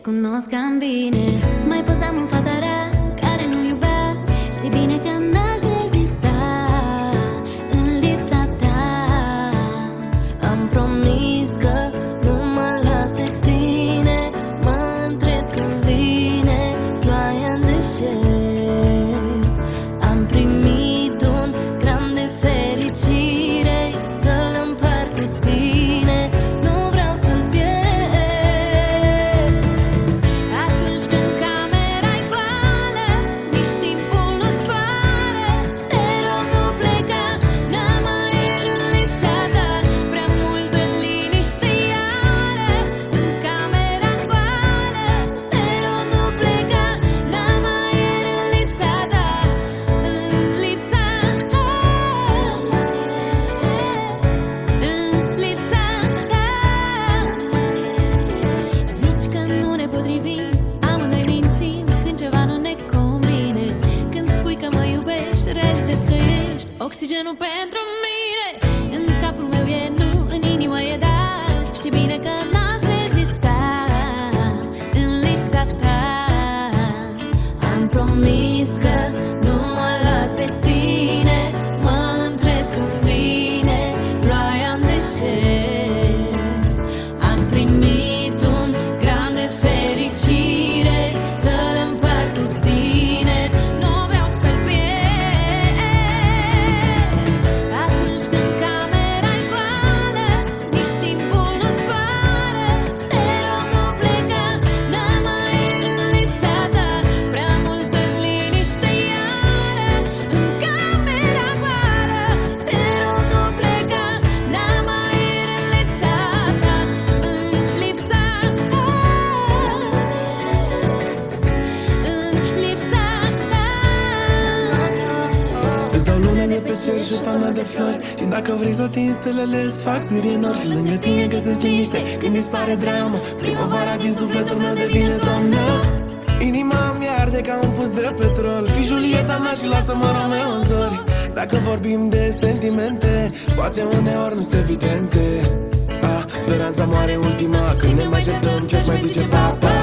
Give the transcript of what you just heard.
cunosc cam bine. Mai păsam în fata rea care nu iubea. Știi bine că n-aș rezista în lipsa ta. Am promis că nu mă las de tine. Mă întreb când vine ploaia în deșert. Am primit un gram de fericire să-l împart cu tine. Nu vreau să-l pierd. Atunci când camera-i goală, nici timpul nu zboară. Te rog, nu pleca, n-am aer în lipsa ta. Prea multă liniște iară în camera goală. Te rog, nu pleca, n-am aer în lipsa ta. În lipsa ta. În lipsa ta. Zici că nu ne potrivim, amândoi mințim când ceva nu ne convine. Când spui că mă iubești, realizezi că ești oxigenul pentru mine. În capul meu e nu, în inimă e da. Știi bine că n-aș rezista în lipsa ta. Am promis că nu mă las de tine. Mă întreb când vine ploaia în deșert. Am primit un gram de fericire să-l împart cu tine. Nu vreau să-l pierd. Atunci când camera-i goală, nici timpul nu zboară. Te rog, nu pleca, n-am aer în lipsa ta. Prea multă liniște iară în camera goală. Te rog, nu pleca, n-am aer în lipsa ta. În lipsa ta. În lipsa ta. Îți dau lune de pe cer și o toamnă de flori. Și dacă vrei să atingi stelele, îți fac smirinori. Și lângă tine găsesc liniște când dispare drama. Primăvara din sufletul meu devine toamnă. Inima mi arde ca un pus de petrol. Fii Julieta mea și lasă-mă Romeo în zori. Dacă vorbim de sentimente, poate uneori nu sunt evidente. Speranța moare ultima când ne mai certăm, ce-aș mai zice papa.